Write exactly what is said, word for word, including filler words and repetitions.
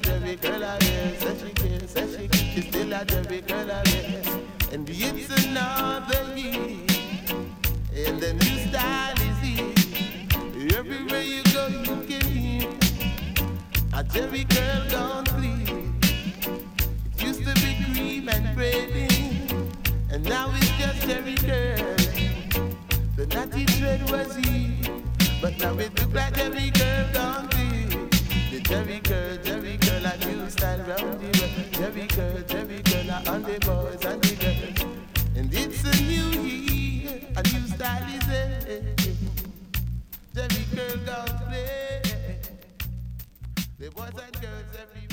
Jerry girl again. Says she care, says she care. She's still a Jerry girl again. And it's another year. And the new style is here. Everywhere you go, you can hear a Jerry girl gone clean. It used to be cream and braiding, and now it's just Jerry girl. The natty thread was here, but now it look like Jerry girl gone clean. The Jerry girl, Jerry girl, a new style round the world. Jerry girl, Jerry girl, a on the boys and the girls. And it's a new year, a new style is there. Jerry girl gone play. The boys and girls every